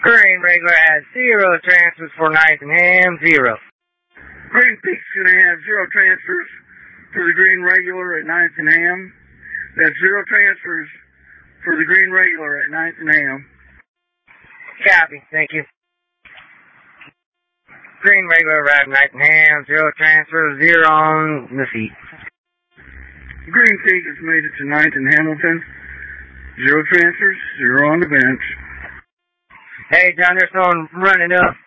Green regular has 0 transfers for Ninth and Ham, 0. Green Peak's going to have 0 transfers for the green regular at Ninth and Ham. That's 0 transfers for the green regular at Ninth and Ham. Copy, thank you. Green regular arrived Ninth and Ham, 0 transfers, 0 on the seat. Green Peak has made it to Ninth and Hamilton. 0 transfers, 0 on the bench. Hey, John, there's someone running up.